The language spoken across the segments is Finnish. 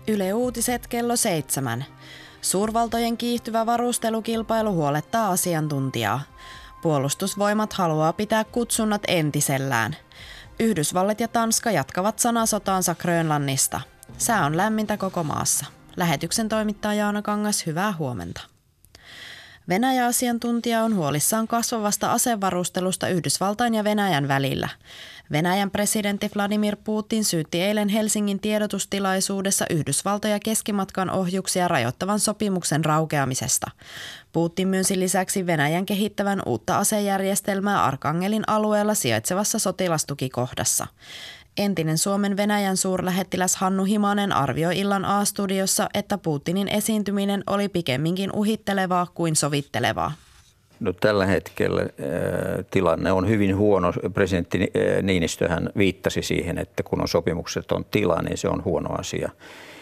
Yle Uutiset kello 7. Suurvaltojen kiihtyvä varustelukilpailu huolettaa asiantuntijaa. Puolustusvoimat haluaa pitää kutsunnat entisellään. Yhdysvallat ja Tanska jatkavat sanasotaansa Grönlannista. Sää on lämmintä koko maassa. Lähetyksen toimittaja Jaana Kangas, hyvää huomenta. Venäjä-asiantuntija on huolissaan kasvavasta asevarustelusta Yhdysvaltain ja Venäjän välillä. Venäjän presidentti Vladimir Putin syytti eilen Helsingin tiedotustilaisuudessa Yhdysvaltoja keskimatkan ohjuksia rajoittavan sopimuksen raukeamisesta. Putin myönsi lisäksi Venäjän kehittävän uutta asejärjestelmää Arkangelin alueella sijaitsevassa sotilastukikohdassa. Entinen Suomen Venäjän suurlähettiläs Hannu Himanen arvioi illan A-studiossa, että Putinin esiintyminen oli pikemminkin uhittelevaa kuin sovittelevaa. No, tällä hetkellä tilanne on hyvin huono. Presidentti Niinistöhän viittasi siihen, että kun on sopimukset on tila, niin se on huono asia.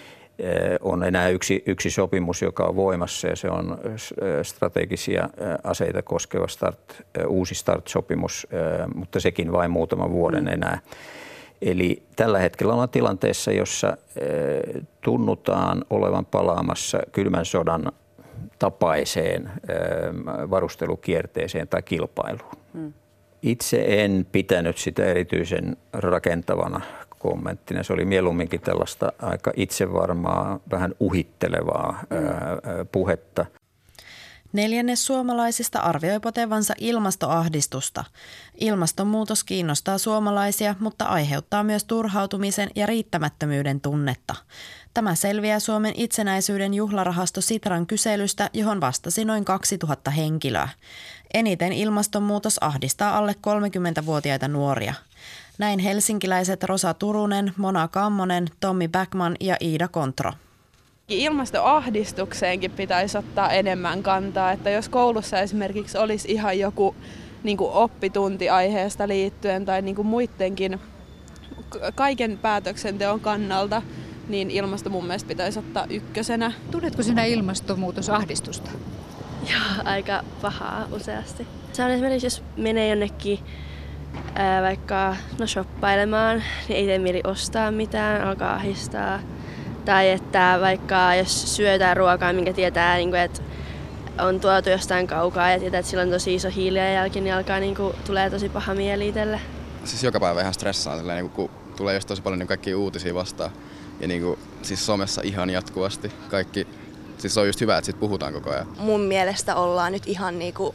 On enää yksi sopimus, joka on voimassa, ja se on strategisia aseita koskeva uusi START-sopimus, mutta sekin vain muutaman vuoden enää. Eli tällä hetkellä ollaan tilanteessa, jossa tunnutaan olevan palaamassa kylmän sodan tapaiseen varustelukierteeseen tai kilpailuun. Itse en pitänyt sitä erityisen rakentavana kommenttina. Se oli mieluumminkin tällaista aika itsevarmaa, vähän uhittelevaa puhetta. Neljännes suomalaisista arvioi potevansa ilmastoahdistusta. Ilmastonmuutos kiinnostaa suomalaisia, mutta aiheuttaa myös turhautumisen ja riittämättömyyden tunnetta. Tämä selviää Suomen itsenäisyyden juhlarahasto Sitran kyselystä, johon vastasi noin 2000 henkilöä. Eniten ilmastonmuutos ahdistaa alle 30-vuotiaita nuoria. Näin helsinkiläiset Rosa Turunen, Mona Kammonen, Tommi Backman ja Iida Kontro. Ilmastoahdistukseenkin pitäisi ottaa enemmän kantaa, että jos koulussa esimerkiksi olisi ihan joku oppitunti aiheesta liittyen tai muidenkin kaiken päätöksenteon kannalta, niin ilmasto mun mielestä pitäisi ottaa ykkösenä. Tunnetko sinä ilmastonmuutosahdistusta? Joo, aika pahaa useasti. Se on esimerkiksi, jos menee jonnekin vaikka shoppailemaan, niin ei tee mieli ostaa mitään, alkaa ahdistaa. Tai että vaikka jos syötään ruokaa, minkä tietää, että on tuotu jostain kaukaa ja tietää, että sillä on tosi iso hiilijalanjälki, niin alkaa tulee tosi paha mieli itselle. Siis joka päivä ihan stressaan, kun tulee just tosi paljon kaikkia uutisia vastaan. Ja siis somessa ihan jatkuvasti kaikki. Siis on just hyvä, että siitä puhutaan koko ajan. Mun mielestä ollaan nyt ihan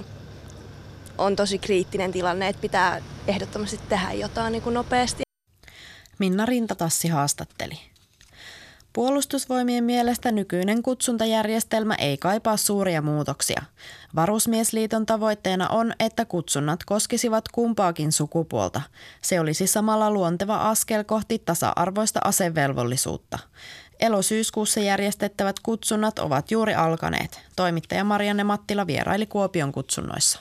on tosi kriittinen tilanne, että pitää ehdottomasti tehdä jotain nopeasti. Minna Rintatassi haastatteli. Puolustusvoimien mielestä nykyinen kutsuntajärjestelmä ei kaipaa suuria muutoksia. Varusmiesliiton tavoitteena on, että kutsunnat koskisivat kumpaakin sukupuolta. Se olisi samalla luonteva askel kohti tasa-arvoista asevelvollisuutta. Elosyyskuussa järjestettävät kutsunnat ovat juuri alkaneet. Toimittaja Marianne Mattila vieraili Kuopion kutsunnoissa.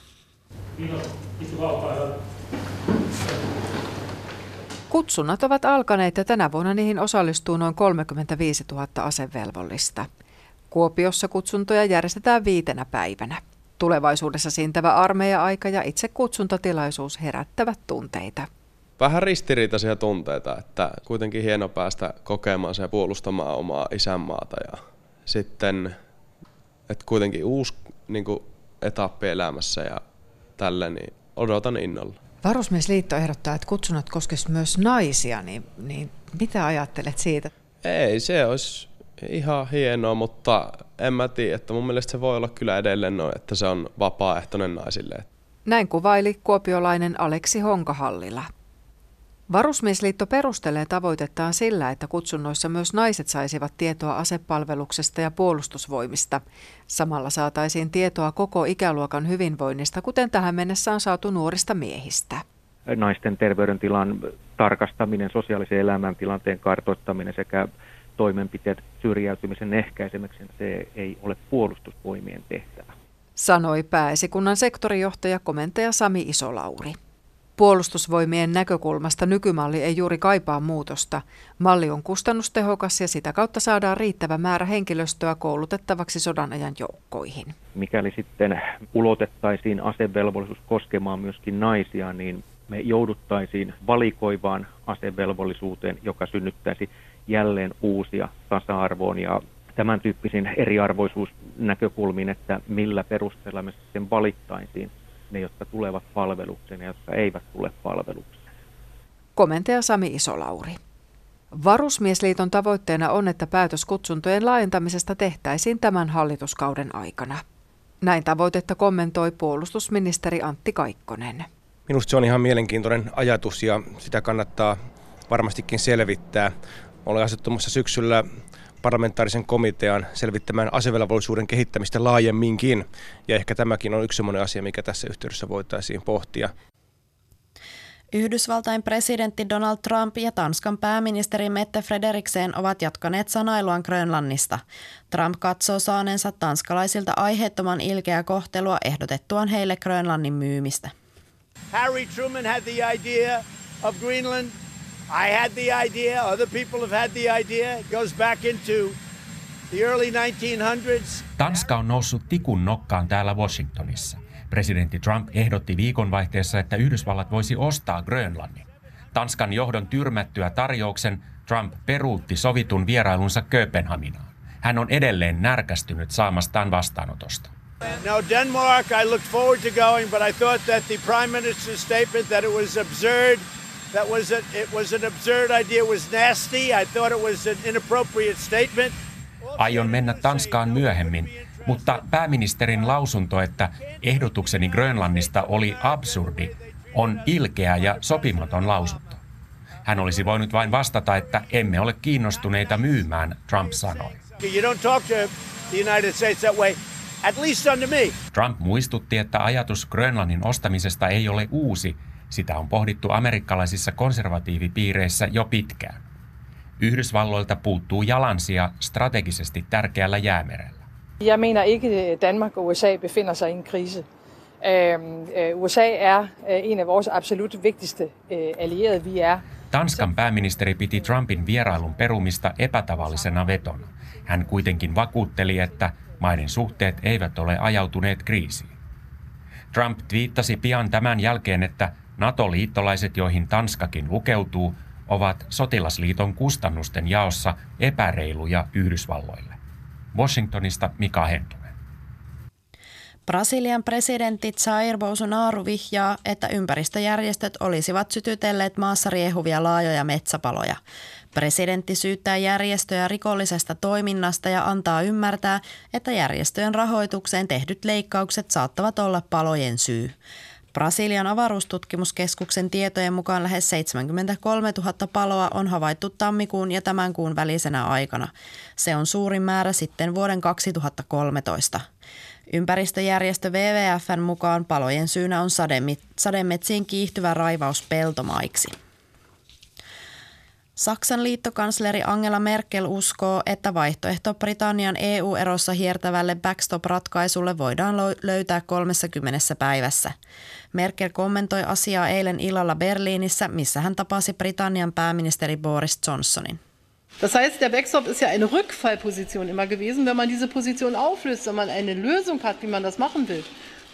Kutsunnat ovat alkaneet ja tänä vuonna niihin osallistuu noin 35 000 asevelvollista. Kuopiossa kutsuntoja järjestetään 5 päivänä. Tulevaisuudessa siintävä armeija-aika ja itse kutsuntatilaisuus herättävät tunteita. Vähän ristiriitaisia tunteita, että kuitenkin hieno päästä kokemaan ja puolustamaan omaa isänmaata. Ja sitten, että kuitenkin uusi etappi elämässä ja tälle, niin odotan innolla. Varusmiesliitto ehdottaa, että kutsunnat koskisivat myös naisia, niin mitä ajattelet siitä? Ei, se olisi ihan hienoa, mutta en mä tiedä, että mun mielestä se voi olla kyllä edelleen noin, että se on vapaaehtoinen naisille. Näin kuvaili kuopiolainen Aleksi Honkahallila. Varusmiesliitto perustelee tavoitettaan sillä, että kutsunnoissa myös naiset saisivat tietoa asepalveluksesta ja puolustusvoimista. Samalla saataisiin tietoa koko ikäluokan hyvinvoinnista, kuten tähän mennessä on saatu nuorista miehistä. Naisten terveydentilan tarkastaminen, sosiaalisen elämäntilanteen kartoittaminen sekä toimenpiteet syrjäytymisen ehkäisemiseksi, se ei ole puolustusvoimien tehtävä, sanoi Pääesikunnan sektorijohtaja komentaja Sami Isolauri. Puolustusvoimien näkökulmasta nykymalli ei juuri kaipaa muutosta. Malli on kustannustehokas ja sitä kautta saadaan riittävä määrä henkilöstöä koulutettavaksi sodanajan joukkoihin. Mikäli sitten ulotettaisiin asevelvollisuus koskemaan myöskin naisia, niin me jouduttaisiin valikoivaan asevelvollisuuteen, joka synnyttäisi jälleen uusia tasa-arvoon ja tämän tyyppisiin eriarvoisuusnäkökulmiin, että millä perusteella me sitten valittaisiin ne, jotka tulevat palvelukseen ja jotka eivät tule palvelukseen. Komentaja Sami Isolauri. Varusmiesliiton tavoitteena on, että päätös kutsuntojen laajentamisesta tehtäisiin tämän hallituskauden aikana. Näin tavoitetta kommentoi puolustusministeri Antti Kaikkonen. Minusta se on ihan mielenkiintoinen ajatus ja sitä kannattaa varmastikin selvittää. Olen asettumassa syksyllä parlamentaarisen komitean selvittämään asevelvollisuuden kehittämistä laajemminkin. Ja ehkä tämäkin on yksi sellainen asia, mikä tässä yhteydessä voitaisiin pohtia. Yhdysvaltain presidentti Donald Trump ja Tanskan pääministeri Mette Frederiksen ovat jatkaneet sanailuaan Grönlannista. Trump katsoo saaneensa tanskalaisilta aiheettoman ilkeää kohtelua ehdotettuaan heille Grönlannin myymistä. Harry Truman had the idea of Greenland. I had the idea. Other people have had the idea. It goes back into the early 1900s. Tanska on noussut tikun nokkaan täällä Washingtonissa. Presidentti Trump ehdotti viikonvaihteessa, että Yhdysvallat voisi ostaa Grönlannin. Tanskan johdon tyrmättyä tarjouksen Trump peruutti sovitun vierailunsa Kööpenhaminaan. Hän on edelleen närkästynyt saamastaan vastaanotosta. Now Denmark, I looked forward to going, but I thought that the Prime Minister's statement that it was absurd, it was an absurd idea, was nasty. I thought it was an inappropriate statement. Aion mennä Tanskaan myöhemmin, mutta pääministerin lausunto, että ehdotukseni Grönlannista oli absurdi, on ilkeä ja sopimaton lausunto. Hän olisi voinut vain vastata, että emme ole kiinnostuneita myymään, Trump sanoi. You don't talk to the United States that way, at least under me. Trump muistutti, että ajatus Grönlannin ostamisesta ei ole uusi. Sitä on pohdittu amerikkalaisissa konservatiivipiireissä jo pitkään. Yhdysvalloilta puuttuu jalansija strategisesti tärkeällä jäämerellä. Jeg mener ikke, Danmark og USA befinder sig i en krise. USA er en af vores absolut vigtigste allierede. Vi er. Tanskan pääministeri piti Trumpin vierailun perumista epätavallisena vetona. Hän kuitenkin vakuutteli, että maiden suhteet eivät ole ajautuneet kriisiin. Trump twiittasi pian tämän jälkeen, että NATO-liittolaiset, joihin Tanskakin lukeutuu, ovat sotilasliiton kustannusten jaossa epäreiluja Yhdysvalloille. Washingtonista Mika Hentunen. Brasilian presidentti Jair Bolsonaro vihjaa, että ympäristöjärjestöt olisivat sytytelleet maassa riehuvia laajoja metsäpaloja. Presidentti syyttää järjestöjä rikollisesta toiminnasta ja antaa ymmärtää, että järjestöjen rahoitukseen tehdyt leikkaukset saattavat olla palojen syy. Brasilian avaruustutkimuskeskuksen tietojen mukaan lähes 73 000 paloa on havaittu tammikuun ja tämän kuun välisenä aikana. Se on suurin määrä sitten vuoden 2013. Ympäristöjärjestö WWF:n mukaan palojen syynä on sademetsien kiihtyvä raivaus peltomaiksi. Saksan liittokansleri Angela Merkel uskoo, että vaihtoehto Britannian EU-erossa hiertävälle backstop-ratkaisulle voidaan löytää 30 päivässä. Merkel kommentoi asiaa eilen illalla Berliinissä, missä hän tapasi Britannian pääministeri Boris Johnsonin. Das heißt, der Backstop ist ja eine Rückfallposition immer gewesen, wenn man diese Position auflöst, wenn man eine Lösung hat, wie man das machen will.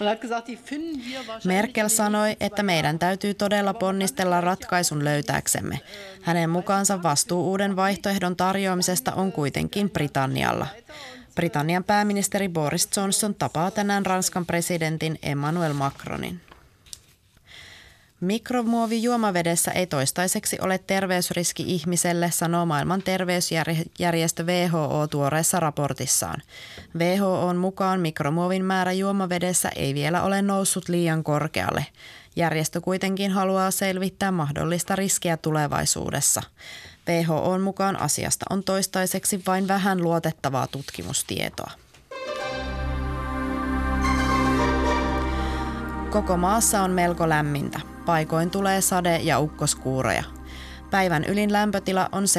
Merkel sanoi, että meidän täytyy todella ponnistella ratkaisun löytääksemme. Hänen mukaansa vastuu uuden vaihtoehdon tarjoamisesta on kuitenkin Britannialla. Britannian pääministeri Boris Johnson tapaa tänään Ranskan presidentin Emmanuel Macronin. Mikromuovi juomavedessä ei toistaiseksi ole terveysriski ihmiselle, sanoo maailman terveysjärjestö WHO tuoreessa raportissaan. WHO:n mukaan mikromuovin määrä juomavedessä ei vielä ole noussut liian korkealle. Järjestö kuitenkin haluaa selvittää mahdollista riskiä tulevaisuudessa. WHO:n mukaan asiasta on toistaiseksi vain vähän luotettavaa tutkimustietoa. Koko maassa on melko lämmintä. Paikoin tulee sade- ja ukkoskuuroja. Päivän ylin lämpötila on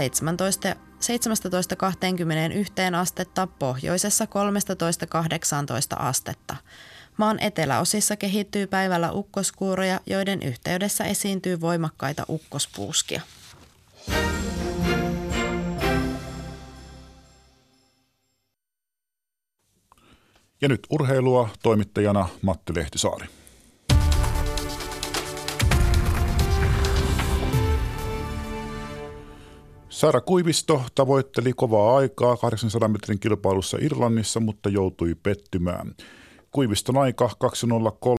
17-21 astetta, pohjoisessa 13-18 astetta. Maan eteläosissa kehittyy päivällä ukkoskuuroja, joiden yhteydessä esiintyy voimakkaita ukkospuuskia. Ja nyt urheilua, toimittajana Matti Lehtisaari. Saara Kuivisto tavoitteli kovaa aikaa 800 metrin kilpailussa Irlannissa, mutta joutui pettymään. Kuiviston aika 2:03